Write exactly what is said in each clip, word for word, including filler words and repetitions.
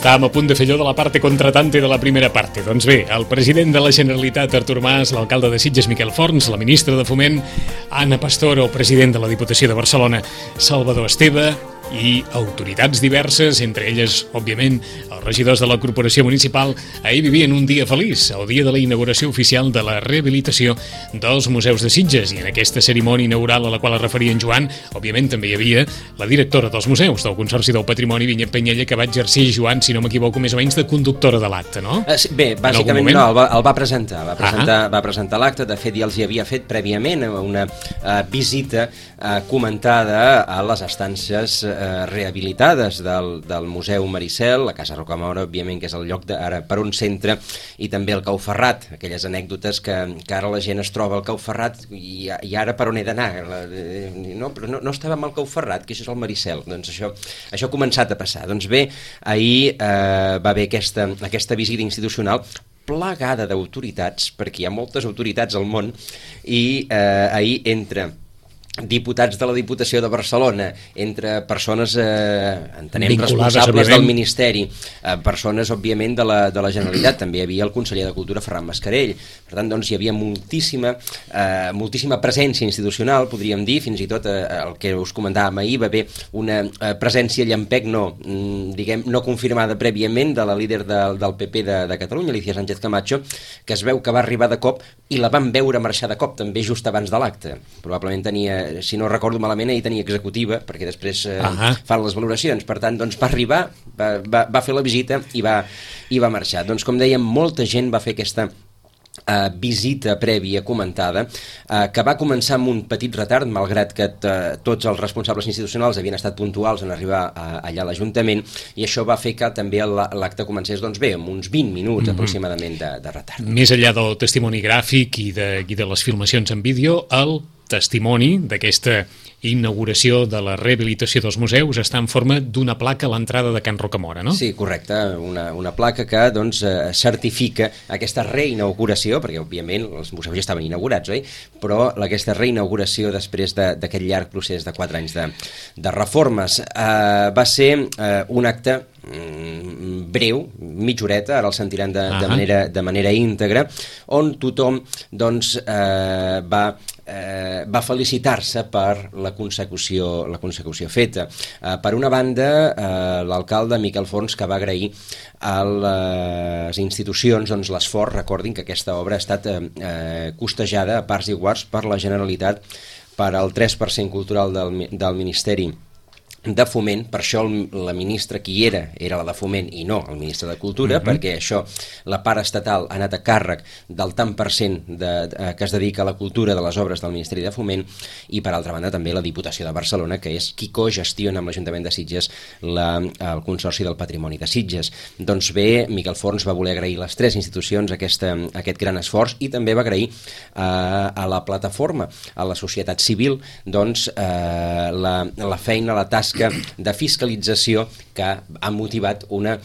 Estàvem a punt de fer allò de la parte contratante de la primera parte. Doncs bé, el president de la Generalitat, Artur Mas, l'alcalde de Sitges, Miquel Forns, la ministra de Foment, Ana Pastor, el president de la Diputació de Barcelona, Salvador Esteve, i autoritats diverses, entre elles, òbviament, els regidors de la Corporació Municipal, ahir vivien un dia feliç, el dia de la inauguració oficial de la rehabilitació dels museus de Sitges, i en aquesta cerimònia inaugural a la qual es referia en Joan, òbviament també hi havia la directora dels museus del Consorci del Patrimoni, Vinyet Penyella, que va exercir, Joan, si no m'equivoco, més o menys de conductora de l'acte, no? Uh, sí, bé, bàsicament no, el va, el va presentar, va presentar, uh -huh. va presentar l'acte, de fet ja els hi havia fet prèviament una uh, visita uh, comentada a les estances uh, rehabilitades del, del Museu Maricel, la Casa Rocamora, òbviament, que és el lloc de, ara per on s'entra, i també el Cau Ferrat, aquelles anècdotes que, que ara la gent es troba al Cau Ferrat i, i ara per on he d'anar? No, però no, no estàvem al Cau Ferrat, que això és el Maricel. Doncs això, això ha començat a passar. Doncs bé, ahir eh, va haver aquesta, aquesta visita institucional plagada d'autoritats, perquè hi ha moltes autoritats al món, i eh, ahir entre diputats de la Diputació de Barcelona, entre persones, eh, entenem, vinculades, responsables òbviament, del Ministeri, eh, persones, òbviament, de la, de la Generalitat, també hi havia el conseller de Cultura, Ferran Mascarell. Per tant, doncs, hi havia moltíssima, eh, moltíssima presència institucional, podríem dir, fins i tot eh, el que us comentàvem ahir, va haver una eh, presència llampec, no, diguem, no confirmada prèviament, de la líder de, del P P de, de Catalunya, Alicia Sánchez Camacho, que es veu que va arribar de cop i la van veure marxar de cop, també just abans de l'acte. Probablement tenia, si no recordo malament, ahir tenia executiva, perquè després eh, uh -huh. fan les valoracions. Per tant, doncs va arribar, va, va, va fer la visita i va, i va marxar. Doncs, com dèiem, molta gent va fer aquesta Uh, visita prèvia comentada, uh, que va començar amb un petit retard, malgrat que tots els responsables institucionals havien estat puntuals en arribar a, allà a l'Ajuntament, i això va fer que també l'acte comencés, doncs bé, amb uns vint minuts mm-hmm. aproximadament de, de retard. Més enllà del testimoni gràfic i de, i de les filmacions en vídeo, el testimoni d'aquesta inauguració de la rehabilitació dels museus està en forma d'una placa a l'entrada de Can Rocamora, no? Sí, correcte, una, una placa que doncs, eh, certifica aquesta reinauguració, perquè òbviament els museus ja estaven inaugurats, oi? Però aquesta reinauguració després d'aquest de, llarg procés de quatre anys de, de reformes. Eh, va ser eh, un acte mm, breu, mitja horeta, ara el sentiran de, uh-huh. de, manera, de manera íntegra, on tothom doncs, eh, va Eh, va felicitar-se per la consecució, la consecució feta. Eh, per una banda, eh, l'alcalde Miquel Forns, que va agrair a les institucions doncs, l'esforç. Recordin que aquesta obra ha estat eh, costejada a parts iguals per la Generalitat, per al tres per cent cultural del, del Ministeri de Foment. Per això el, la ministra qui era, era la de Foment i no el ministre de Cultura, mm-hmm. perquè això, la part estatal ha anat a càrrec del tant per cent de, de, que es dedica a la cultura de les obres del Ministeri de Foment, i per altra banda també la Diputació de Barcelona, que és qui cogestiona amb l'Ajuntament de Sitges la, el Consorci del Patrimoni de Sitges. Doncs bé, Miquel Forns va voler agrair les tres institucions aquesta, aquest gran esforç, i també va agrair eh, a la plataforma, a la societat civil, doncs eh, la, la feina, la tasca de fiscalització que ha motivat una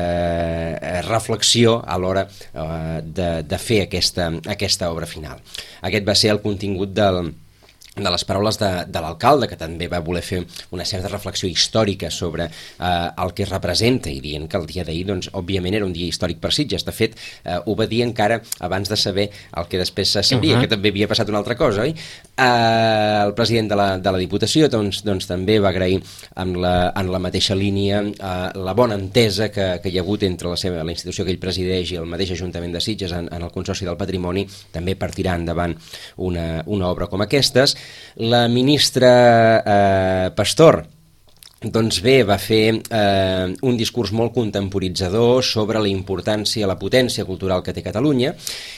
eh, reflexió a l'hora eh, de, de fer aquesta, aquesta obra final. Aquest va ser el contingut del de les paraules de, de l'alcalde, que també va voler fer una certa reflexió històrica sobre eh, el que representa, i dient que el dia d'ahir, doncs, òbviament era un dia històric per Sitges. De fet, eh, ho va dir encara abans de saber el que després se sabia, uh-huh. que també havia passat una altra cosa, oi? Eh, el president de la, de la Diputació doncs, doncs, també va agrair en la, en la mateixa línia eh, la bona entesa que, que hi ha hagut entre la, seva, la institució que ell presideix i el mateix Ajuntament de Sitges en, en el Consorci del Patrimoni, també per tirar endavant una, una obra com aquestes. La ministra eh, Pastor, doncs bé, va fer eh, un discurs molt contemporitzador sobre la importància, la potència cultural que té Catalunya,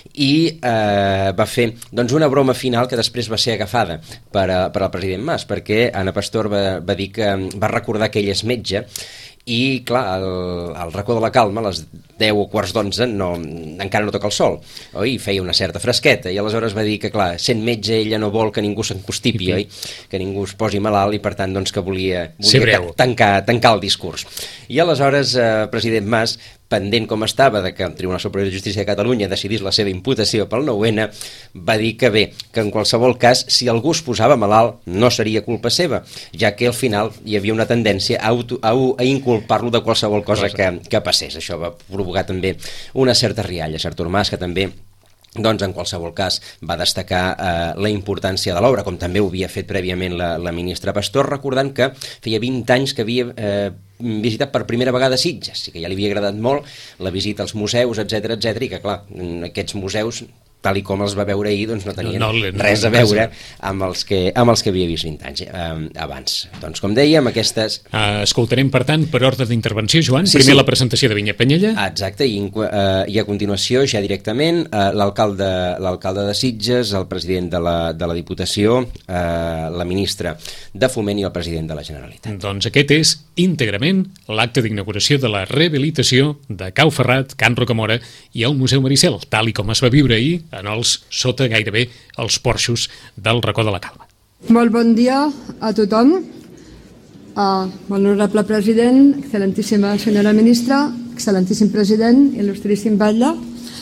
i eh, va fer doncs, una broma final que després va ser agafada per, a, per al president Mas, perquè Ana Pastor va, va dir que va recordar que ell és metge, i clar, el, el racó de la calma a les deu o quarts d'onze no, encara no toca el sol, oi? Feia una certa fresqueta, i aleshores va dir que clar, sent metge ella no vol que ningú s'encostipi, oi? Que ningú es posi malalt, i per tant doncs que volia, volia tancar, tancar el discurs. I aleshores, eh, president Mas, pendent com estava de que el Tribunal Superior de Justícia de Catalunya decidís la seva imputació pel nou ene, va dir que bé, que en qualsevol cas, si algú es posava malalt, no seria culpa seva, ja que al final hi havia una tendència a, auto, a, a inculpar-lo de qualsevol cosa que, que passés. Això va provocar també una certa rialla. Artur Mas, que també doncs en qualsevol cas va destacar eh, la importància de l'obra, com també ho havia fet prèviament la, la ministra Pastor, recordant que feia vint anys que havia eh, visitat per primera vegada Sitges, i que ja li havia agradat molt la visita als museus, etcètera, etcètera, i que clar, aquests museus, tal i com els va veure ahir, doncs no tenien no, no, res a veure amb els que, amb els que havia vist vint anys eh, abans. Doncs com dèiem, aquestes... Uh, escoltarem, per tant, per ordre d'intervenció, Joan, sí, primer sí. La presentació de Vinyapanyella. Exacte, i, uh, i a continuació, ja directament, uh, l'alcalde l'alcalde de Sitges, el president de la, de la Diputació, uh, la ministra de Foment i el president de la Generalitat. Doncs aquest és íntegrament l'acte d'inauguració de la rehabilitació de Cau Ferrat, Can Rocamora i el Museu Maricel, tal i com es va viure ahir en els, sota gairebé els porxos del racó de la Calma. Molt bon dia a tothom. Uh, honorable president, excel·lentíssima senyora ministra, excel·lentíssim president, il·lustríssim batlle,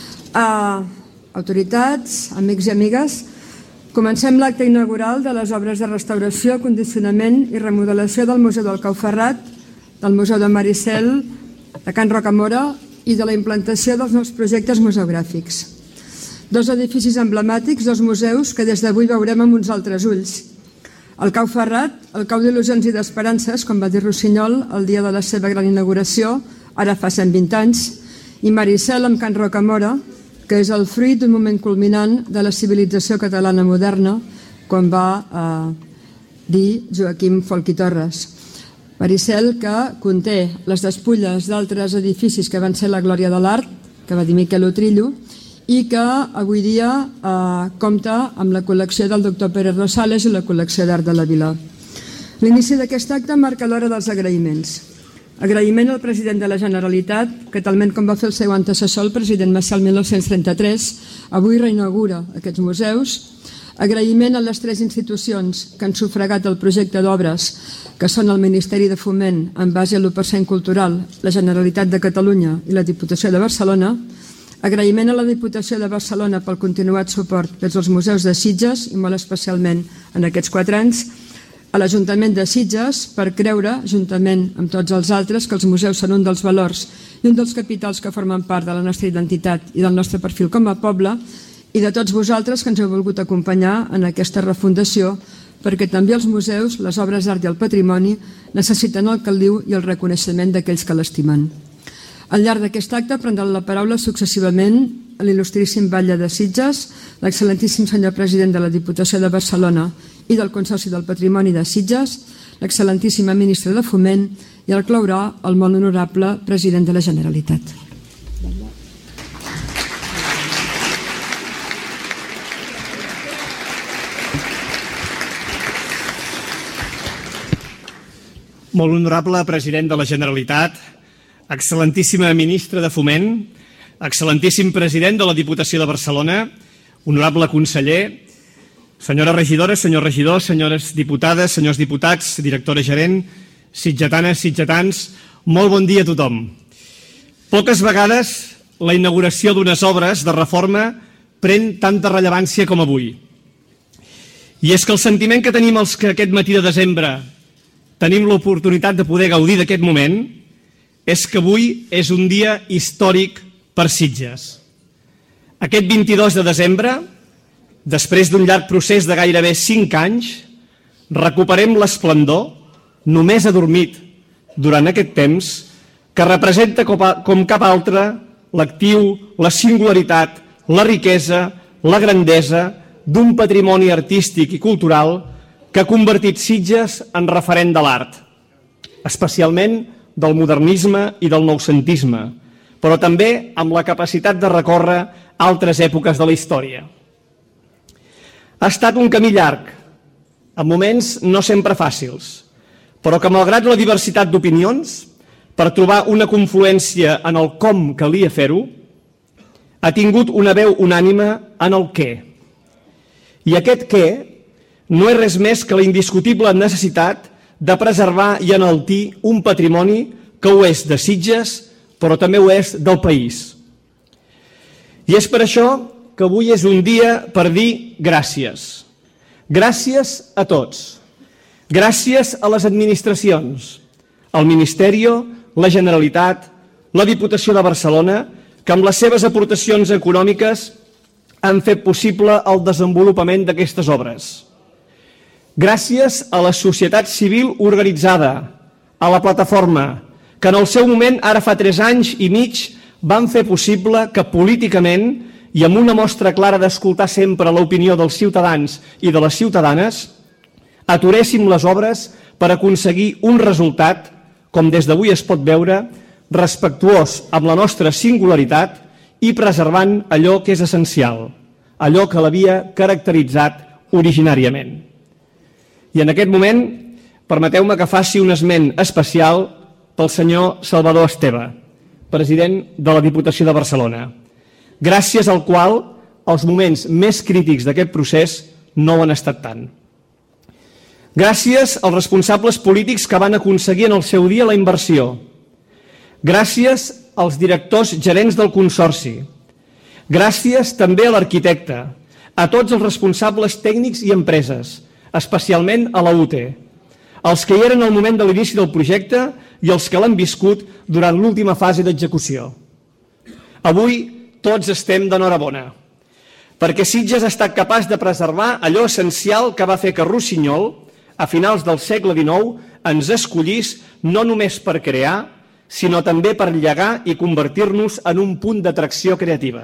uh, autoritats, amics i amigues, comencem l'acte inaugural de les obres de restauració, condicionament i remodelació del Museu del Cau Ferrat, del Museu de Maricel, de Can Rocamora i de la implantació dels nous projectes museogràfics. Dos edificis emblemàtics, dos museus que des d'avui veurem amb uns altres ulls. El Cau Ferrat, el cau d'il·lusions i d'esperances, com va dir Rossinyol el dia de la seva gran inauguració, ara fa cent vint anys, i Maricel amb Can Rocamora, que és el fruit d'un moment culminant de la civilització catalana moderna, com va eh, dir Joaquim Folch i Torres. Maricel, que conté les despulles d'altres edificis que van ser la glòria de l'art, que va dir Miquel Utrillo, i que avui dia eh, compta amb la col·lecció del doctor Pérez Rosales i la col·lecció d'art de la Vila. L'inici d'aquest acte marca l'hora dels agraïments. Agraïment al president de la Generalitat, que talment com va fer el seu antecessor, el president Macià el mil nou-cents trenta-tres, avui reinaugura aquests museus. Agraïment a les tres institucions que han sufragat el projecte d'obres, que són el Ministeri de Foment, en base a l'u per cent cultural, la Generalitat de Catalunya i la Diputació de Barcelona. Agraïment a la Diputació de Barcelona pel continuat suport des dels museus de Sitges, i molt especialment en aquests quatre anys, a l'Ajuntament de Sitges per creure, juntament amb tots els altres, que els museus són un dels valors i un dels capitals que formen part de la nostra identitat i del nostre perfil com a poble, i de tots vosaltres que ens heu volgut acompanyar en aquesta refundació, perquè també els museus, les obres d'art i el patrimoni necessiten el caliu i el reconeixement d'aquells que l'estimen. Al llarg d'aquest acte prendran la paraula successivament l'il·lustríssim batlle de Sitges, l'excel·lentíssim senyor president de la Diputació de Barcelona i del Consorci del Patrimoni de Sitges, l'excel·lentíssima ministra de Foment, i el claurà el molt honorable president de la Generalitat. Molt honorable president de la Generalitat, excel·lentíssima ministra de Foment, excel·lentíssim president de la Diputació de Barcelona, honorable conseller, senyores regidores, senyors regidors, senyores diputades, senyors diputats, directora gerent, sitgetanes, sitgetans, molt bon dia a tothom. Poques vegades la inauguració d'unes obres de reforma pren tanta rellevància com avui. I és que el sentiment que tenim els que aquest matí de desembre tenim l'oportunitat de poder gaudir d'aquest moment és que avui és un dia històric per Sitges. Aquest vint-i-dos de desembre, després d'un llarg procés de gairebé cinc anys, recuperem l'esplendor, només adormit durant aquest temps, que representa com cap altre l'actiu, la singularitat, la riquesa, la grandesa d'un patrimoni artístic i cultural que ha convertit Sitges en referent de l'art, especialment del modernisme i del noucentisme, però també amb la capacitat de recórrer altres èpoques de la història. Ha estat un camí llarg, amb moments no sempre fàcils, però que malgrat la diversitat d'opinions, per trobar una confluència en el com calia fer-ho, ha tingut una veu unànime en el què. I aquest què no és res més que la indiscutible necessitat de preservar i enaltir un patrimoni que ho és de Sitges, però també ho és del país. I és per això que avui és un dia per dir gràcies. Gràcies a tots. Gràcies a les administracions, al Ministeri, la Generalitat, la Diputació de Barcelona, que amb les seves aportacions econòmiques han fet possible el desenvolupament d'aquestes obres. Gràcies a la societat civil organitzada, a la plataforma, que en el seu moment, ara fa tres anys i mig, van fer possible que políticament i amb una mostra clara d'escoltar sempre l'opinió dels ciutadans i de les ciutadanes, aturéssim les obres per aconseguir un resultat, com des d'avui es pot veure, respectuós amb la nostra singularitat i preservant allò que és essencial, allò que l'havia caracteritzat originàriament. I en aquest moment, permeteu-me que faci un esment especial pel senyor Salvador Esteve, president de la Diputació de Barcelona, gràcies al qual els moments més crítics d'aquest procés no ho han estat tant. Gràcies als responsables polítics que van aconseguir en el seu dia la inversió. Gràcies als directors gerents del Consorci. Gràcies també a l'arquitecte, a tots els responsables tècnics i empreses, especialment a la U T E, els que hi eren al moment de l'inici del projecte i els que l'han viscut durant l'última fase d'execució. Avui tots estem d'enhorabona, perquè Sitges ha estat capaç de preservar allò essencial que va fer que Rossinyol, a finals del segle dinou, ens escollís no només per crear, sinó també per llegar i convertir-nos en un punt d'atracció creativa.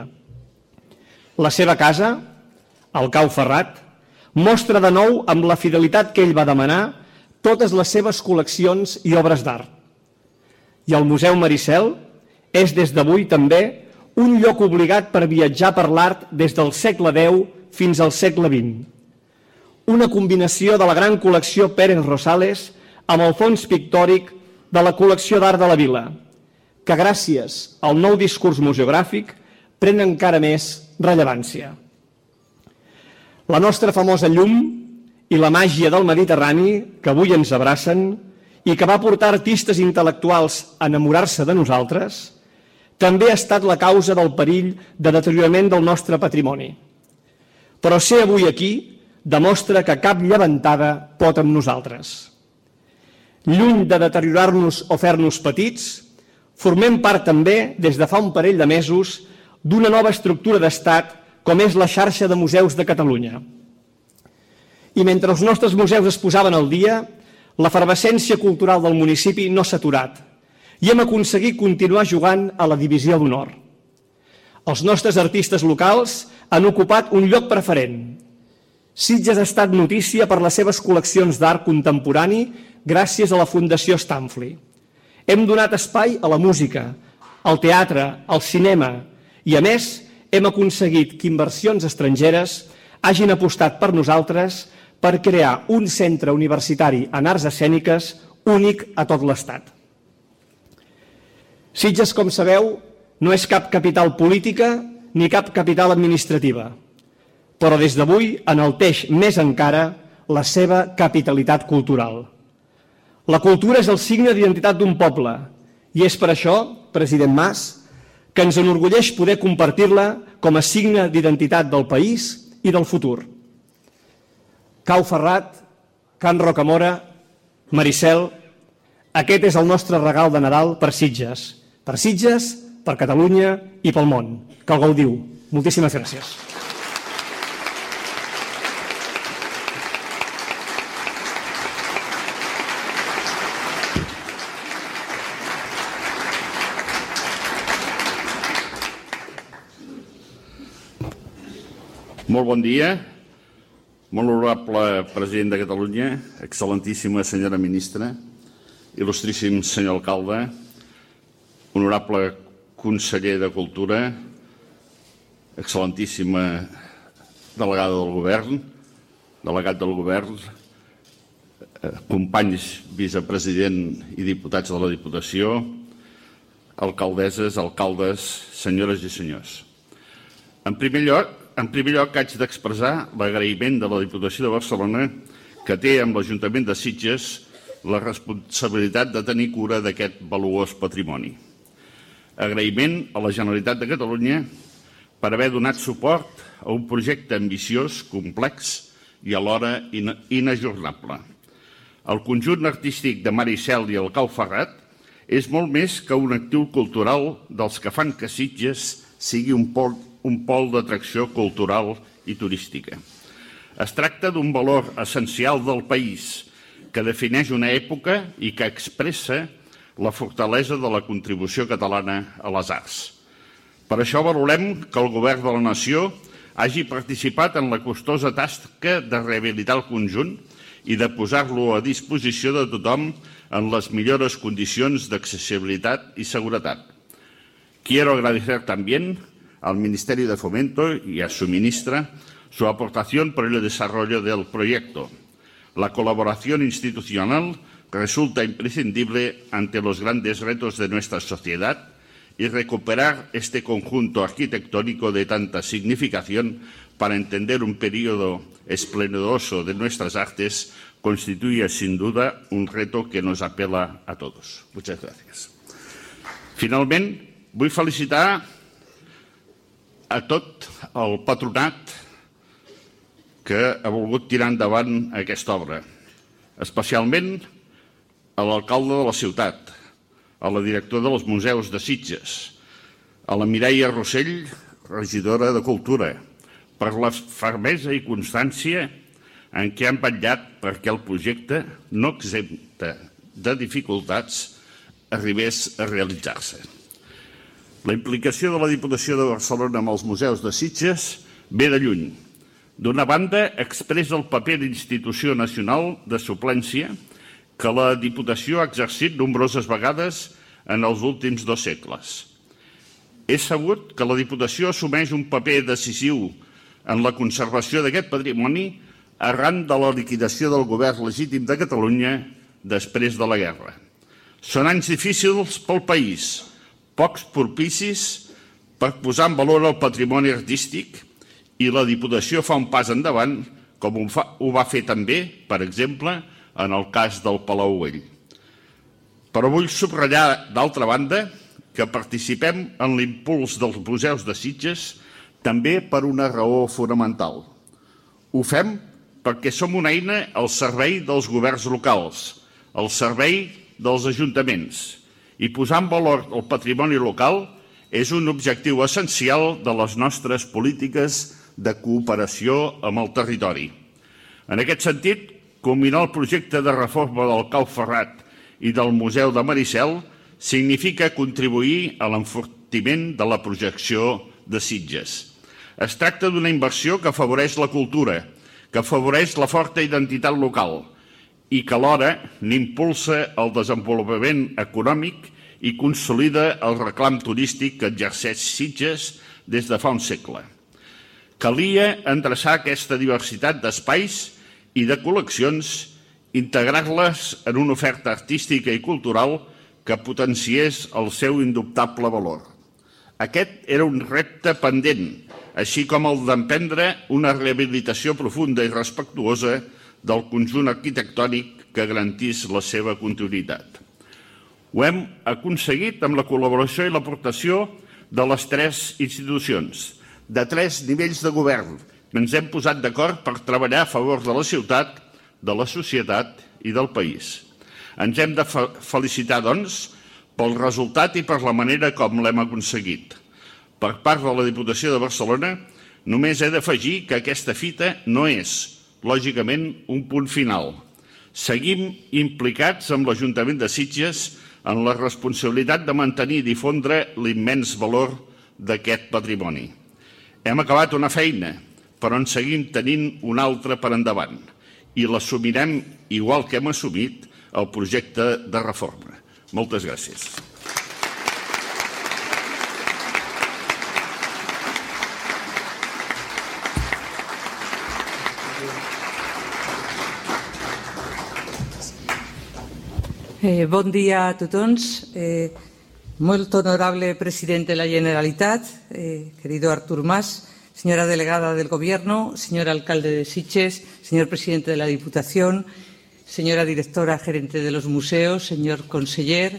La seva casa, el Cau Ferrat, mostra de nou amb la fidelitat que ell va demanar totes les seves col·leccions i obres d'art. I el Museu Maricel és des d'avui també un lloc obligat per viatjar per l'art des del segle deu fins al segle vint. Una combinació de la gran col·lecció Pérez Rosales amb el fons pictòric de la col·lecció d'art de la Vila, que gràcies al nou discurs museogràfic pren encara més rellevància. La nostra famosa llum i la màgia del Mediterrani, que avui ens abracen i que va portar artistes intel·lectuals a enamorar-se de nosaltres, també ha estat la causa del perill de deteriorament del nostre patrimoni. Però ser avui aquí demostra que cap llevantada pot amb nosaltres. Lluny de deteriorar-nos o fer-nos petits, formem part també, des de fa un parell de mesos, d'una nova estructura d'estat com és la xarxa de museus de Catalunya. I mentre els nostres museus es posaven al dia, l'efervescència cultural del municipi no s'ha aturat i hem aconseguit continuar jugant a la divisió d'honor. Els nostres artistes locals han ocupat un lloc preferent. Sitges ha estat notícia per les seves col·leccions d'art contemporani gràcies a la Fundació Stanfli. Hem donat espai a la música, al teatre, al cinema i, a més, hem aconseguit que inversions estrangeres hagin apostat per nosaltres per crear un centre universitari en arts escèniques únic a tot l'Estat. Sitges, com sabeu, no és cap capital política ni cap capital administrativa, però des d'avui enalteix més encara la seva capitalitat cultural. La cultura és el signe d'identitat d'un poble i és per això, president Mas, que ens enorgulleix poder compartir-la com a signe d'identitat del país i del futur. Cau Ferrat, Can Rocamora, Maricel, aquest és el nostre regal de Nadal per Sitges. Per Sitges, per Catalunya i pel món. Que el gaudiu. Moltíssimes gràcies. Molt bon dia, molt honorable president de Catalunya, excel·lentíssima senyora ministra, il·lustríssim senyor alcalde, honorable conseller de Cultura, excel·lentíssima delegada del govern, delegat del govern, companys vicepresident i diputats de la Diputació, alcaldesses, alcaldes, senyores i senyors. En primer lloc, En primer lloc, haig d'expressar l'agraïment de la Diputació de Barcelona que té amb l'Ajuntament de Sitges la responsabilitat de tenir cura d'aquest valuós patrimoni. Agraïment a la Generalitat de Catalunya per haver donat suport a un projecte ambiciós, complex i alhora inajornable. El conjunt artístic de Maricel i el Cau Ferrat és molt més que un actiu cultural dels que fan que Sitges sigui un pol, un pol d'atracció cultural i turística. Es tracta d'un valor essencial del país que defineix una època i que expressa la fortalesa de la contribució catalana a les arts. Per això valorem que el Govern de la Nació hagi participat en la costosa tasca de rehabilitar el conjunt i de posar-lo a disposició de tothom en les millores condicions d'accesibilitat i seguretat. Quiero agradecer también al Ministerio de Fomento y a su ministra su aportación por el desarrollo del proyecto. La colaboración institucional resulta imprescindible ante los grandes retos de nuestra sociedad y recuperar este conjunto arquitectónico de tanta significación para entender un periodo esplendoroso de nuestras artes constituye sin duda un reto que nos apela a todos. Muchas gracias. Finalment, vull felicitar a tot el patronat que ha volgut tirar endavant aquesta obra, especialment a l'alcalde de la ciutat, a la directora dels museus de Sitges, a la Mireia Rossell, regidora de Cultura, per la fermesa i constància en què han vetllat perquè el projecte, no exempte de dificultats, arribés a realitzar-se. La implicació de la Diputació de Barcelona amb els museus de Sitges ve de lluny. D'una banda, expressa el paper d'institució nacional de suplència que la Diputació ha exercit nombroses vegades en els últims dos segles. És sabut que la Diputació assumeix un paper decisiu en la conservació d'aquest patrimoni arran de la liquidació del govern legítim de Catalunya després de la guerra. Són anys difícils pel país, pocs propicis per posar en valor el patrimoni artístic i la Diputació fa un pas endavant, com ho, fa, ho va fer també, per exemple, en el cas del Palau Güell. Però vull subratllar, d'altra banda, que participem en l'impuls dels museus de Sitges també per una raó fonamental. Ho fem perquè som una eina al servei dels governs locals, al servei dels ajuntaments, i posar en valor el patrimoni local és un objectiu essencial de les nostres polítiques de cooperació amb el territori. En aquest sentit, culminar el projecte de reforma del Cau Ferrat i del Museu de Maricel significa contribuir a l'enfortiment de la projecció de Sitges. Es tracta d'una inversió que afavoreix la cultura, que afavoreix la forta identitat local i que alhora n'impulsa el desenvolupament econòmic i consolida el reclam turístic que exerceix Sitges des de fa un segle. Calia endreçar aquesta diversitat d'espais i de col·leccions, integrar-les en una oferta artística i cultural que potenciés el seu indubtable valor. Aquest era un repte pendent, així com el d'emprendre una rehabilitació profunda i respectuosa del conjunt arquitectònic que garantís la seva continuïtat. Ho hem aconseguit amb la col·laboració i l'aportació de les tres institucions, de tres nivells de govern. Ens hem posat d'acord per treballar a favor de la ciutat, de la societat i del país. Ens hem de felicitar, doncs, pel resultat i per la manera com l'hem aconseguit. Per part de la Diputació de Barcelona, només he d'afegir que aquesta fita no és, lògicament, un punt final. Seguim implicats amb l'Ajuntament de Sitges en la responsabilitat de mantenir i difondre l'immens valor d'aquest patrimoni. Hem acabat una feina, però en seguim tenint una altra per endavant i l'assumirem igual que hem assumit el projecte de reforma. Moltes gràcies. Eh, bon dia a tothom. Eh, molt honorable president de la Generalitat, eh, querido Artur Mas, señora delegada del Gobierno, señor alcalde de Sitges, señor presidente de la Diputación, señora directora gerente de los museos, señor conseller,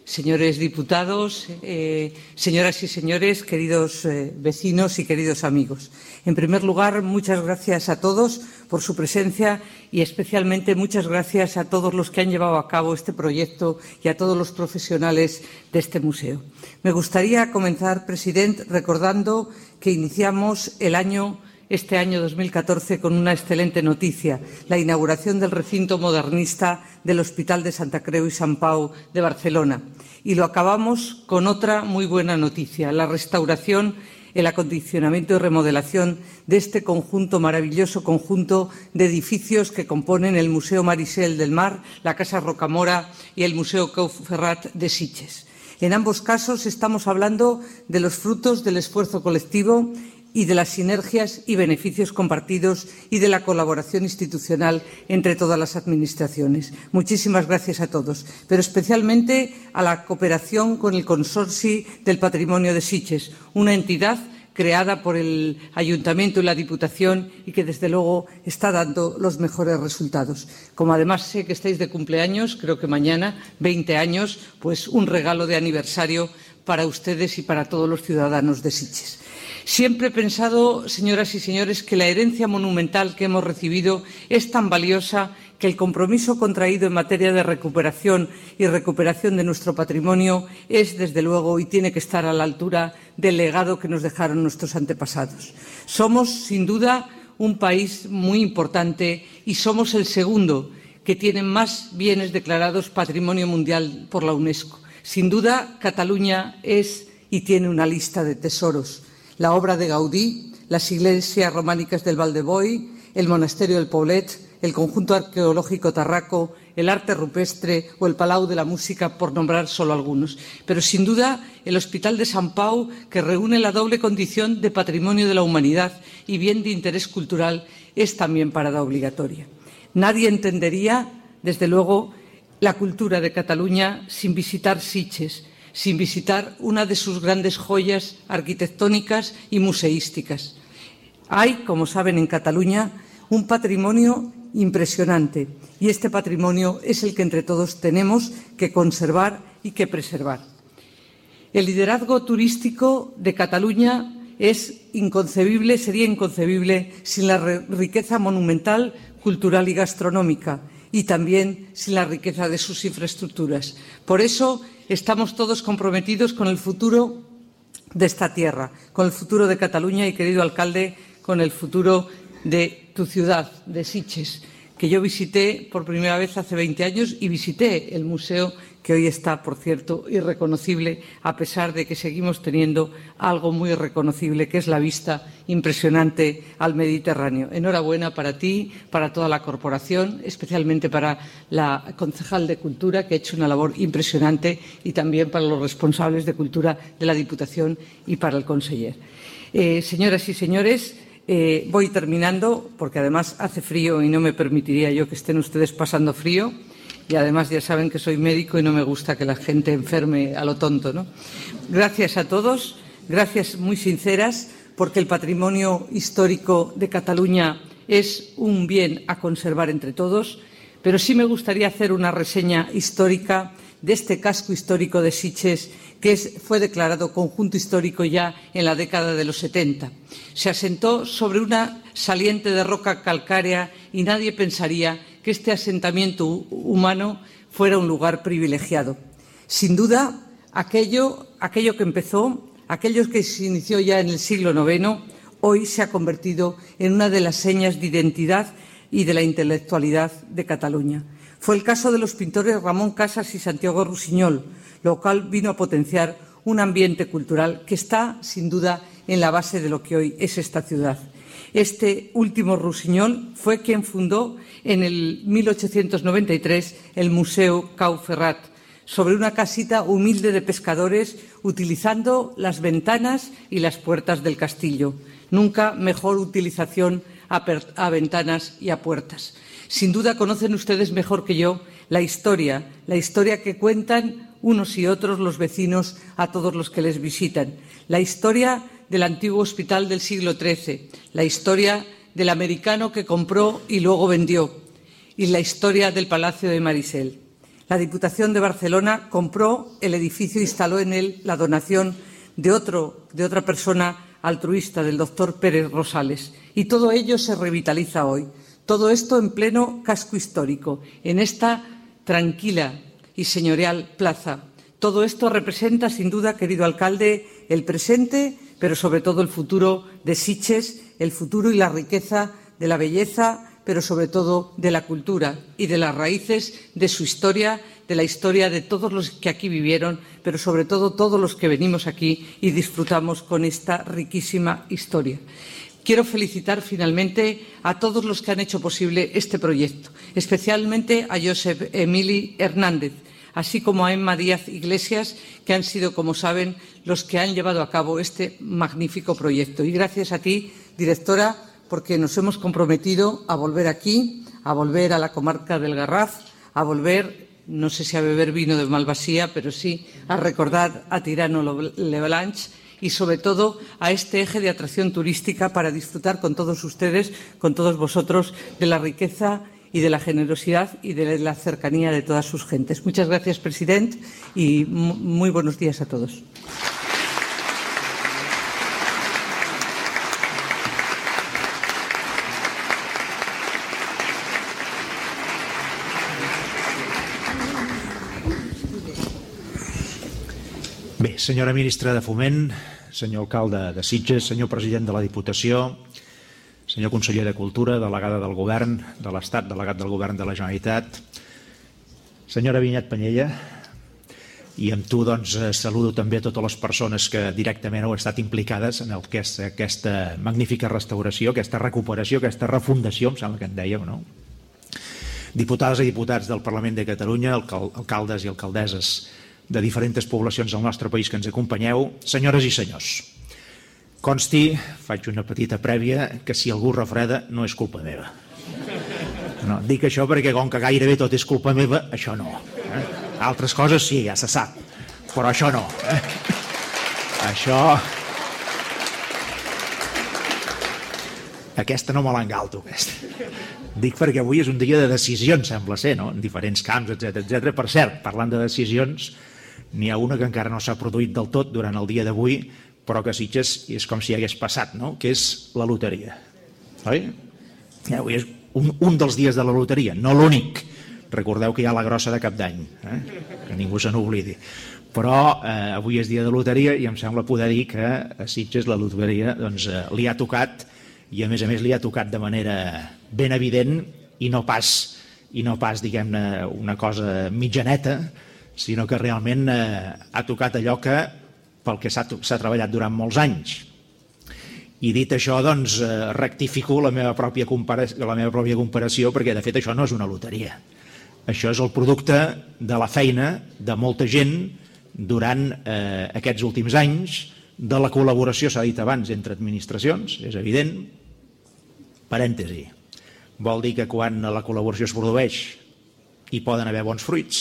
señores diputados, eh, señoras y señores, queridos eh, vecinos y queridos amigos. En primer lugar, muchas gracias a todos por su presencia y especialmente muchas gracias a todos los que han llevado a cabo este proyecto y a todos los profesionales de este museo. Me gustaría comenzar, presidente, recordando que iniciamos el año este año dos mil catorce con una excelente noticia, la inauguración del recinto modernista del Hospital de Santa Creu i Sant Pau de Barcelona. Y lo acabamos con otra muy buena noticia, la restauración, el acondicionamiento y remodelación de este conjunto, maravilloso conjunto de edificios que componen el Museo Marisel del Mar, la Casa Rocamora y el Museo Cau Ferrat de Sitges. En ambos casos estamos hablando de los frutos del esfuerzo colectivo y de las sinergias y beneficios compartidos y de la colaboración institucional entre todas las administraciones. Muchísimas gracias a todos, pero especialmente a la cooperación con el Consorci del Patrimonio de Sitges, una entidad creada por el Ayuntamiento y la Diputación y que, desde luego, está dando los mejores resultados. Como además sé que estáis de cumpleaños, creo que mañana, veinte años, pues un regalo de aniversario para ustedes y para todos los ciudadanos de Sitges. Siempre he pensado, señoras y señores, que la herencia monumental que hemos recibido es tan valiosa que el compromiso contraído en materia de recuperación y recuperación de nuestro patrimonio es, desde luego, y tiene que estar a la altura del legado que nos dejaron nuestros antepasados. Somos, sin duda, un país muy importante y somos el segundo que tiene más bienes declarados Patrimonio Mundial por la UNESCO. Sin duda, Cataluña es y tiene una lista de tesoros. La obra de Gaudí, las iglesias románicas del Val de Boi, el monasterio del Poblet, el conjunto arqueológico Tarraco, el arte rupestre o el Palau de la Música, por nombrar solo algunos. Pero, sin duda, el Hospital de Sant Pau, que reúne la doble condición de patrimonio de la humanidad y bien de interés cultural, es también parada obligatoria. Nadie entendería, desde luego, la cultura de Cataluña sin visitar Sitges, sin visitar una de sus grandes joyas arquitectónicas y museísticas. Hay, como saben, en Cataluña un patrimonio impresionante y este patrimonio es el que entre todos tenemos que conservar y que preservar. El liderazgo turístico de Cataluña es inconcebible, sería inconcebible sin la riqueza monumental, cultural y gastronómica, y también sin la riqueza de sus infraestructuras. Por eso estamos todos comprometidos con el futuro de esta tierra, con el futuro de Cataluña y, querido alcalde, con el futuro de tu ciudad, de Sitges, que yo visité por primera vez hace veinte años y visité el museo que hoy está, por cierto, irreconocible, a pesar de que seguimos teniendo algo muy reconocible, que es la vista impresionante al Mediterráneo. Enhorabuena para ti, para toda la corporación, especialmente para la concejal de Cultura, que ha hecho una labor impresionante, y también para los responsables de Cultura de la Diputación y para el conseller. Eh, señoras y señores, eh, voy terminando, porque además hace frío y no me permitiría yo que estén ustedes pasando frío. Y además ya saben que soy médico y no me gusta que la gente enferme a lo tonto, ¿no? Gracias a todos, gracias muy sinceras, porque el patrimonio histórico de Cataluña es un bien a conservar entre todos, pero sí me gustaría hacer una reseña histórica de este casco histórico de Sitges, que es, fue declarado conjunto histórico ya en la década de los setenta. Se asentó sobre una saliente de roca calcárea y nadie pensaría que este asentamiento humano fuera un lugar privilegiado. Sin duda, aquello, aquello que empezó, aquello que se inició ya en el siglo noveno, hoy se ha convertido en una de las señas de identidad y de la intelectualidad de Cataluña. Fue el caso de los pintores Ramón Casas y Santiago Rusiñol, lo cual vino a potenciar un ambiente cultural que está, sin duda, en la base de lo que hoy es esta ciudad. Este último Rusiñol fue quien fundó en el mil ochocientos noventa y tres el Museo Cau Ferrat, sobre una casita humilde de pescadores, utilizando las ventanas y las puertas del castillo. Nunca mejor utilización a, a ventanas y a puertas. Sin duda conocen ustedes mejor que yo la historia, la historia que cuentan unos y otros los vecinos a todos los que les visitan, la historia del antiguo hospital del siglo trece, la historia del americano que compró y luego vendió, y la historia del Palacio de Marisel. La Diputación de Barcelona compró el edificio e instaló en él la donación de, otro, de otra persona altruista, del doctor Pérez Rosales. Y todo ello se revitaliza hoy. Todo esto en pleno casco histórico, en esta tranquila y señorial plaza. Todo esto representa, sin duda, querido alcalde, el presente, pero sobre todo el futuro de Sitges, el futuro y la riqueza de la belleza, pero sobre todo de la cultura y de las raíces de su historia, de la historia de todos los que aquí vivieron, pero sobre todo todos los que venimos aquí y disfrutamos con esta riquísima historia. Quiero felicitar finalmente a todos los que han hecho posible este proyecto, especialmente a Josep Emili Hernández, así como a Emma Díaz Iglesias, que han sido, como saben, los que han llevado a cabo este magnífico proyecto. Y gracias a ti, directora, porque nos hemos comprometido a volver aquí, a volver a la comarca del Garraf, a volver, no sé si a beber vino de Malvasía, pero sí a recordar a Tirano Leblanche y, sobre todo, a este eje de atracción turística para disfrutar con todos ustedes, con todos vosotros, de la riqueza y de la generosidad y de la cercanía de todas sus gentes. Muchas gracias, presidente, y muy buenos días a todos. Bé, senyora ministra de Foment, senyor alcalde de Sitges, senyor president de la Diputació, senyor conseller de Cultura, delegada del Govern de l'Estat, delegat del Govern de la Generalitat, senyora Vinyet Penyella, i amb tu doncs, saludo també a totes les persones que directament heu estat implicades en el que és aquesta magnífica restauració, aquesta recuperació, aquesta refundació, em sembla que en dèieu, no? Diputades i diputats del Parlament de Catalunya, alcaldes i alcaldesses de diferents poblacions del nostre país que ens acompanyeu, senyores i senyors. Consti, faig una petita prèvia, que si algú refreda no és culpa meva. No, dic això perquè com que gairebé tot és culpa meva, això no. Eh? Altres coses sí, ja se sap, però això no. Eh? Això... Aquesta no me l'engalto, aquesta. Dic perquè avui és un dia de decisions, sembla ser, no? En diferents camps, etcètera, etcètera. Per cert, parlant de decisions, n'hi ha una que encara no s'ha produït del tot durant el dia d'avui, però que Sitges és com si hagués passat, no? Que és la loteria. Oi? Avui és un, un dels dies de la loteria, no l'únic. Recordeu que hi ha la grossa de Cap d'Any, eh? Que ningú se n'oblidi. Però eh, avui és dia de loteria i em sembla poder dir que a Sitges la loteria doncs, eh, li ha tocat, i a més a més li ha tocat de manera ben evident i no pas, i no pas diguem-ne, una cosa mitjaneta, sinó que realment eh, ha tocat allò que pel que s'ha treballat durant molts anys. I dit això, doncs, eh, rectifico la meva, pròpia la meva pròpia comparació, perquè de fet això no és una loteria. Això és el producte de la feina de molta gent durant eh, aquests últims anys, de la col·laboració, s'ha dit abans, entre administracions, és evident. Parèntesi. Vol dir que quan la col·laboració es produeix hi poden haver bons fruits.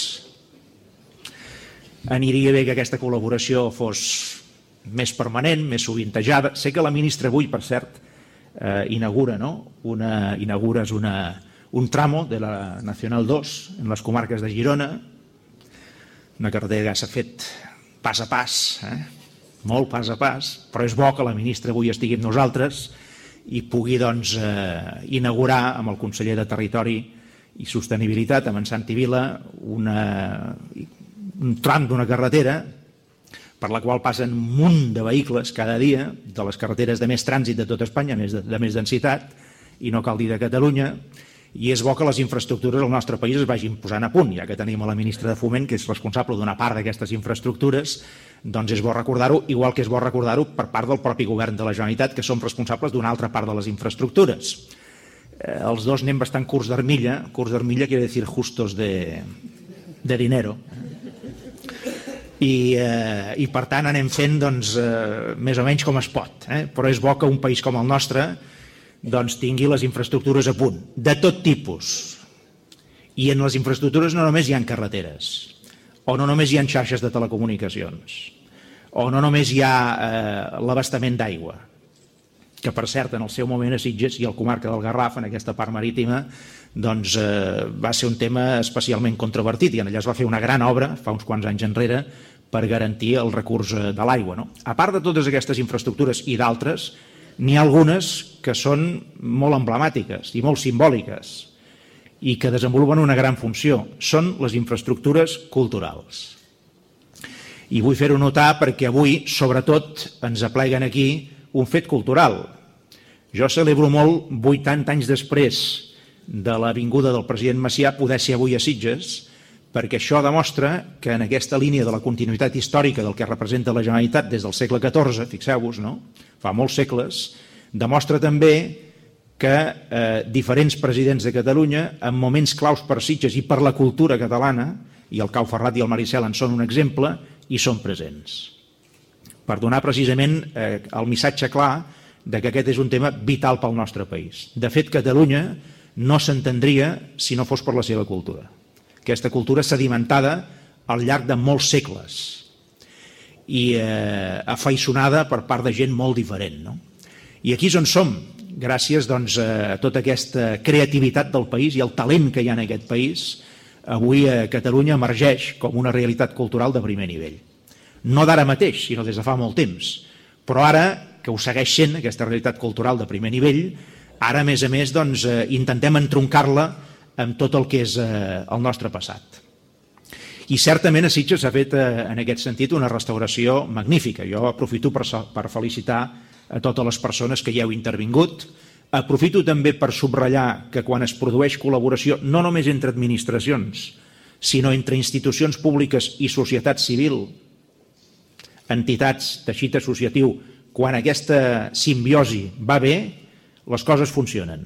Aniria bé que aquesta col·laboració fos més permanent, més sovintejada. Sé que la ministra avui, per cert, eh, inaugura, no? Una, inaugures una, un tramo de la Nacional dos en les comarques de Girona, una carretera que s'ha fet pas a pas, eh? molt pas a pas, però és bo que la ministra avui estigui amb nosaltres i pugui doncs, eh, inaugurar amb el conseller de Territori i Sostenibilitat, amb en Santi Vila, una, un tram d'una carretera per la qual passen un munt de vehicles cada dia, de les carreteres de més trànsit de tot Espanya, més de, de més densitat, i no cal dir de Catalunya, i és bo que les infraestructures del nostre país es vagin posant a punt, ja que tenim a la ministra de Foment, que és responsable d'una part d'aquestes infraestructures, doncs és bo recordar-ho, igual que és bo recordar-ho per part del propi govern de la Generalitat, que som responsables d'una altra part de les infraestructures. Eh, els dos anem bastant curts d'armilla, curts d'armilla quiere decir justos de, de dinero, I, eh, i per tant anem fent doncs, eh, més o menys com es pot, eh? Però és bo que un país com el nostre doncs, tingui les infraestructures a punt, de tot tipus. I en les infraestructures no només hi ha carreteres, o no només hi ha xarxes de telecomunicacions, o no només hi ha eh, l'abastament d'aigua. que per cert en el seu moment a Sitges i al comarca del Garraf, en aquesta part marítima, doncs eh, va ser un tema especialment controvertit i en allà es va fer una gran obra fa uns quants anys enrere per garantir el recurs de l'aigua. No? A part de totes aquestes infraestructures i d'altres, n'hi ha algunes que són molt emblemàtiques i molt simbòliques i que desenvolupen una gran funció. Són les infraestructures culturals. I vull fer-ho notar perquè avui, sobretot, ens apleguen aquí un fet cultural. Jo celebro molt, vuitanta anys després de la vinguda del president Macià, poder ser avui a Sitges, perquè això demostra que en aquesta línia de la continuïtat històrica del que representa la Generalitat des del segle catorze, fixeu-vos, no? Fa molts segles, demostra també que eh, diferents presidents de Catalunya, en moments claus per Sitges i per la cultura catalana, i el Cau Ferrat i el Maricel en són un exemple, hi són presents. Per donar precisament eh, el missatge clar de que aquest és un tema vital pel nostre país. De fet, Catalunya no s'entendria si no fos per la seva cultura. Aquesta cultura sedimentada al llarg de molts segles i eh, afaiçonada per part de gent molt diferent. No? I aquí és on som, gràcies doncs, a tota aquesta creativitat del país i el talent que hi ha en aquest país. Avui a Catalunya emergeix com una realitat cultural de primer nivell. No d'ara mateix, sinó des de fa molt temps. Però ara, que ho segueix sent, aquesta realitat cultural de primer nivell, ara, a més a més, doncs, eh, intentem entroncar-la amb tot el que és eh, el nostre passat. I certament a Sitges s'ha fet eh, en aquest sentit una restauració magnífica. Jo aprofito per, per felicitar a totes les persones que hi heu intervingut. Aprofito també per subratllar que quan es produeix col·laboració no només entre administracions, sinó entre institucions públiques i societat civil, entitats, teixit associatiu, quan aquesta simbiosi va bé, les coses funcionen.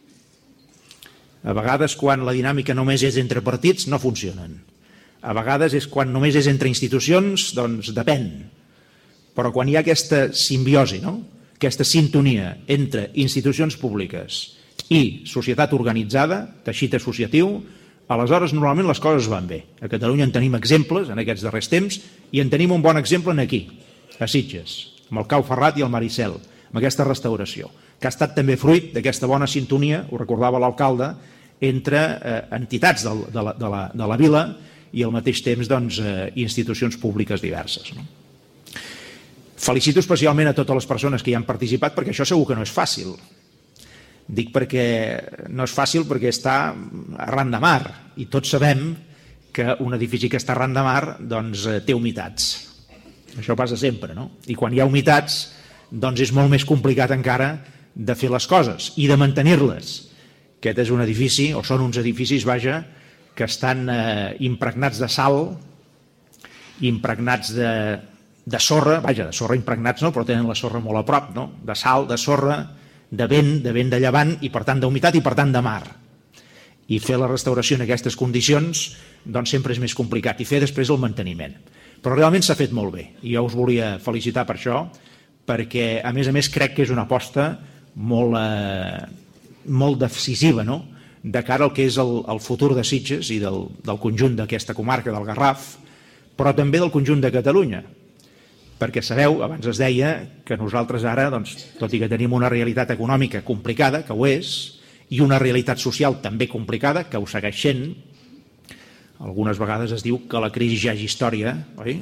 A vegades, quan la dinàmica només és entre partits, no funcionen. A vegades, és quan només és entre institucions, doncs depèn. Però quan hi ha aquesta simbiosi, no? Aquesta sintonia entre institucions públiques i societat organitzada, teixit associatiu, aleshores normalment les coses van bé. A Catalunya en tenim exemples en aquests darrers temps i en tenim un bon exemple aquí, a Sitges, amb el Cau Ferrat i el Maricel, amb aquesta restauració, que ha estat també fruit d'aquesta bona sintonia, ho recordava l'alcalde, entre eh, entitats de, de, la, de, la, de la vila i al mateix temps doncs, eh, institucions públiques diverses. No? Felicito especialment a totes les persones que hi han participat perquè això segur que no és fàcil. Dic perquè no és fàcil perquè està arran de mar i tots sabem que un edifici que està arran de mar doncs, té humitats. Això passa sempre, no? I quan hi ha humitats doncs és molt més complicat encara de fer les coses i de mantenir-les. Aquest és un edifici, o són uns edificis, vaja, que estan eh, impregnats de sal, impregnats de... de sorra, vaja, de sorra impregnats no, però tenen la sorra molt a prop, no? De sal, de sorra, de vent, de vent de llevant i per tant d'humitat i per tant de mar. I fer la restauració en aquestes condicions doncs sempre és més complicat i fer després el manteniment. Però realment s'ha fet molt bé i jo us volia felicitar per això perquè a més a més crec que és una aposta molt, eh, molt decisiva, no? De cara al que és el, el futur de Sitges i del, del conjunt d'aquesta comarca del Garraf, però també del conjunt de Catalunya. Perquè sabeu, abans es deia que nosaltres ara, doncs, tot i que tenim una realitat econòmica complicada, que ho és, i una realitat social també complicada, que ho segueix sent, algunes vegades es diu que la crisi ja és història, oi?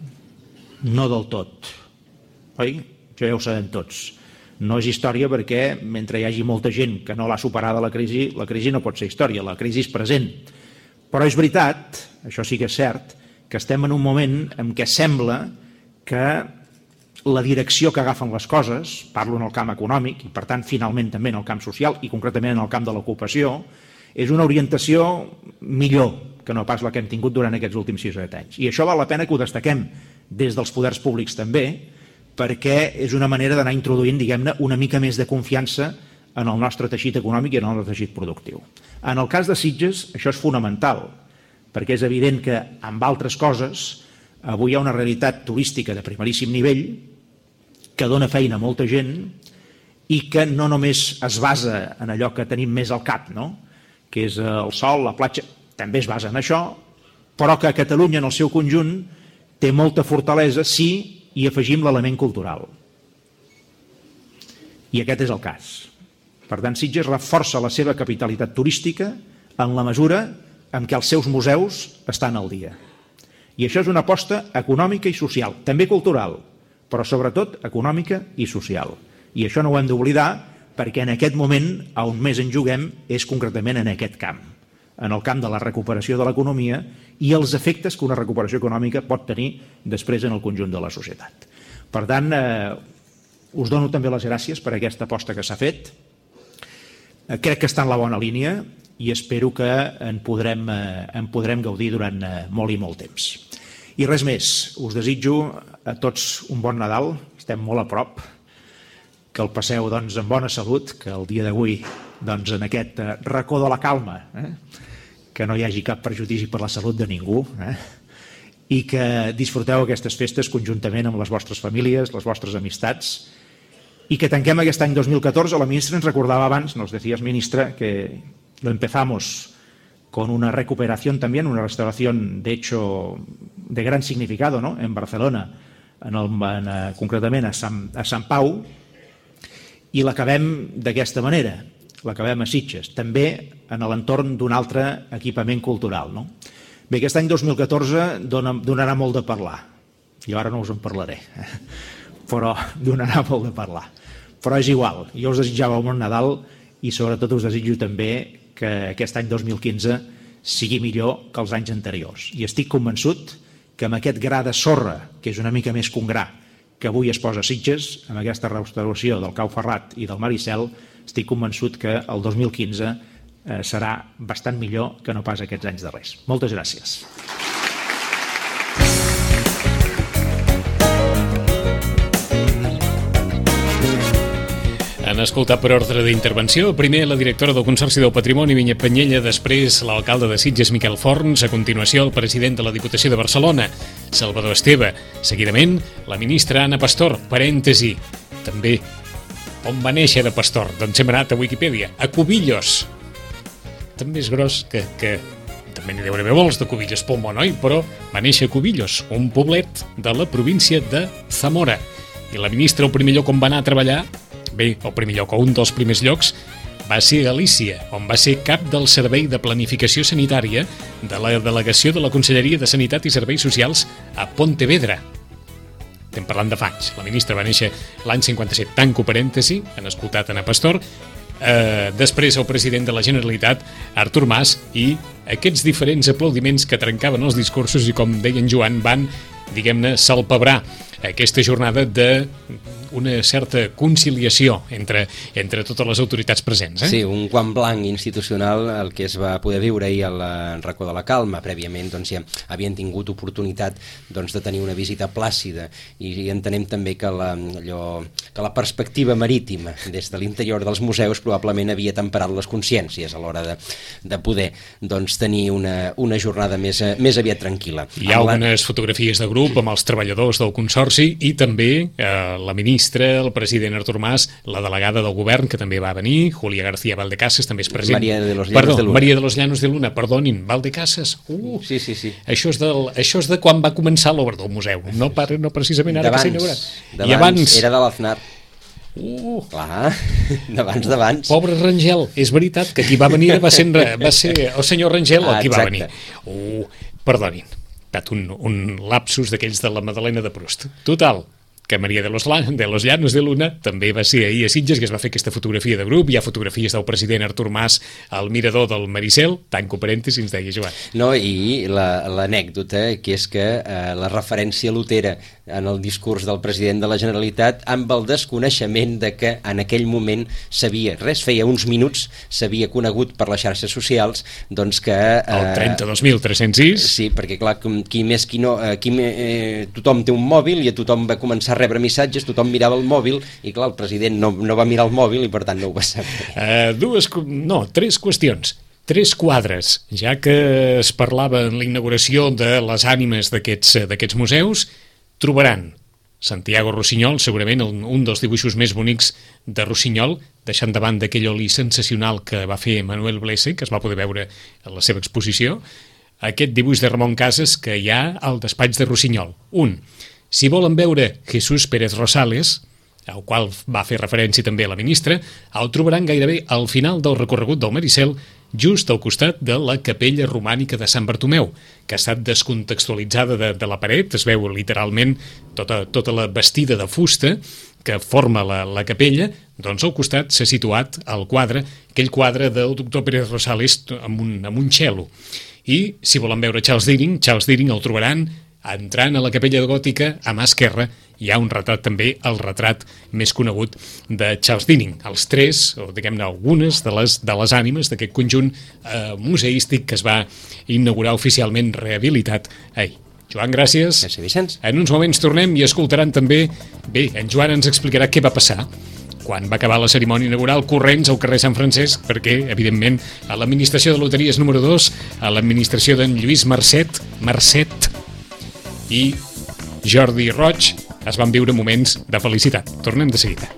No del tot, oi? Això ja ho sabem tots. No és història perquè mentre hi hagi molta gent que no l'ha superada la crisi, la crisi no pot ser història, la crisi és present. Però és veritat, això sí que és cert, que estem en un moment en què sembla que la direcció que agafen les coses, parlo en el camp econòmic i per tant finalment també en el camp social i concretament en el camp de l'ocupació, és una orientació millor que no pas la que hem tingut durant aquests últims sis o set anys. I això val la pena que ho destaquem des dels poders públics també, perquè és una manera d'anar introduint, diguem-ne, una mica més de confiança en el nostre teixit econòmic i en el nostre teixit productiu. En el cas de Sitges això és fonamental, perquè és evident que amb altres coses avui hi ha una realitat turística de primeríssim nivell que dona feina a molta gent i que no només es basa en allò que tenim més al cap, no? Que és el sol, la platja, també es basa en això, però que a Catalunya en el seu conjunt té molta fortalesa si hi afegim l'element cultural. I aquest és el cas. Per tant, Sitges reforça la seva capitalitat turística en la mesura en què els seus museus estan al dia. I això és una aposta econòmica i social, també cultural, però sobretot econòmica i social. I això no ho hem d'oblidar perquè en aquest moment on més en juguem és concretament en aquest camp, en el camp de la recuperació de l'economia i els efectes que una recuperació econòmica pot tenir després en el conjunt de la societat. Per tant, eh, us dono també les gràcies per aquesta aposta que s'ha fet. Eh, crec que està en la bona línia i espero que en podrem, eh, en podrem gaudir durant eh, molt i molt temps. I res més, us desitjo a tots un bon Nadal, estem molt a prop, que el passeu doncs, en bona salut, que el dia d'avui doncs, en aquest eh, racó de la calma, eh, que no hi hagi cap perjudici per la salut de ningú, eh, i que disfruteu aquestes festes conjuntament amb les vostres famílies, les vostres amistats, y que tanquem aquest any dos mil catorze. La ministra ens recordava abans, nos decías, ministra, que lo empezamos con una recuperación también, una restauración de hecho de gran significado, ¿no?, en Barcelona, en el, en, concretament a Sant, a Sant Pau, i l'acabem d'aquesta manera, l'acabem a Sitges, també en l'entorn d'un altre equipament cultural, no? Bé, aquest any dos mil catorze dona, donarà molt de parlar. Jo ara no us en parlaré, però donarà molt de parlar. Però és igual, jo us desitjava un bon Nadal i sobretot us desitjo també que aquest any dos mil quinze sigui millor que els anys anteriors. I estic convençut que amb aquest gra de sorra, que és una mica més que un gra, que avui es posa a Sitges, amb aquesta restauració del Cau Ferrat i del Maricel, estic convençut que el dos mil quinze eh, serà bastant millor que no pas aquests anys darrers. Moltes gràcies. Han escoltat per ordre d'intervenció primer la directora del Consorci del Patrimoni Vinya Penyella, després l'alcalde de Sitges Miquel Forns, a continuació el president de la Diputació de Barcelona Salvador Esteve, seguidament la ministra Ana Pastor, parèntesi, també on va néixer de Pastor? Doncs hem anat a Wikipedia, a Cubillos, també és gros que, que també n'hi deu haver molts de Cubillos pel món, oi? Però va néixer a Cubillos, un poblet de la província de Zamora, i la ministra el primer lloc on va anar a treballar, bé, el primer lloc, o un dels primers llocs, va ser a Galícia, on va ser cap del Servei de Planificació Sanitària de la Delegació de la Conselleria de Sanitat i Serveis Socials a Pontevedra. Estem parlant de fa anys. La ministra va néixer l'any cinquanta-set, tanco parèntesi, han escoltat Ana Pastor, eh, després el president de la Generalitat, Artur Mas, i aquests diferents aplaudiments que trencaven els discursos i, com deia en Joan, van, diguem-ne, salpebrar aquesta jornada de una certa conciliació entre, entre totes les autoritats presents. Eh? Sí, un guant blanc institucional, el que es va poder viure ahir al racó de la Calma. Prèviament doncs, ja havien tingut oportunitat doncs, de tenir una visita plàcida i, i entenem també que la, allò, que la perspectiva marítima des de l'interior dels museus probablement havia temperat les consciències a l'hora de, de poder doncs, tenir una, una jornada més, més aviat tranquil·la. Hi ha amb algunes la... fotografies de grup amb els treballadors del Consorci i també eh, la ministra, el president Artur Mas, la delegada del govern, que també va venir, Julia García Valdecasas, també és present. Maria de los Llanos Perdó, de Luna. Maria de los Llanos de Luna, perdonin, Valdecasas. Uh, sí, sí, sí. Això és, del, això és de quan va començar l'obra del museu, no, no precisament ara que s'ha inaugurat. I abans era de l'Aznar. Uh, Clar, d'abans, d'abans. Pobre Rangel, és veritat que qui va venir va ser, va ser el senyor Rangel el ah, qui va venir. Uh, perdonin, un, un lapsus d'aquells de la Madalena de Proust. Total, que Maria de los, de los Llanos de Luna també va ser ahir a Sitges, que es va fer aquesta fotografia de grup. Hi ha fotografies del president Artur Mas al mirador del Maricel, tanco parèntesis, ens deia Joan. No, i l'anècdota, la, que és que eh, la referència lutera en el discurs del president de la Generalitat amb el desconeixement de que en aquell moment s'havia, res feia uns minuts, s'havia conegut per les xarxes socials, doncs que... Eh, el trenta-dos mil tres-cents sis. Sí, perquè clar, qui més qui no... Eh, qui, eh, tothom té un mòbil i a tothom va començar a rebre missatges, tothom mirava el mòbil i clar, el president no, no va mirar el mòbil i per tant no ho va saber. Uh, dues, no, tres qüestions. Tres quadres, ja que es parlava en la inauguració de les ànimes d'aquests museus, trobaran Santiago Rossinyol, segurament un, un dels dibuixos més bonics de Rossinyol, deixant davant d'aquell oli sensacional que va fer Manuel Blese, que es va poder veure a la seva exposició, aquest dibuix de Ramon Casas que hi ha al despatx de Rossinyol. Un, si volen veure Jesús Pérez Rosales, al qual va fer referència també la ministra, el trobaran gairebé al final del recorregut del Maricel, just al costat de la capella romànica de Sant Bartomeu, que ha estat descontextualitzada de, de la paret. Es veu literalment tota, tota la bastida de fusta que forma la, la capella. Doncs al costat s'ha situat el quadre, aquell quadre del doctor Pérez Rosales amb un, amb un cello. I si volen veure Charles Deering, Charles Deering el trobaran entrant a la capella gòtica, a mà esquerra hi ha un retrat també, el retrat més conegut de Charles Deering. Els tres, o diguem-ne algunes de les, de les ànimes d'aquest conjunt eh, museístic que es va inaugurar oficialment rehabilitat ahir. Joan, gràcies. Gràcies, Vicenç. En uns moments tornem i escoltaran també... Bé, en Joan ens explicarà què va passar quan va acabar la cerimònia inaugural corrents al carrer Sant Francesc, perquè, evidentment, a l'administració de loteries número dos, a l'administració d'en Lluís Marcet, Marcet i Jordi Roig es van viure moments de felicitat. Tornem de seguida.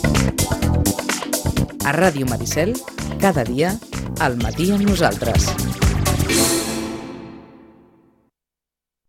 A Ràdio Maricel, cada dia, al matí amb nosaltres.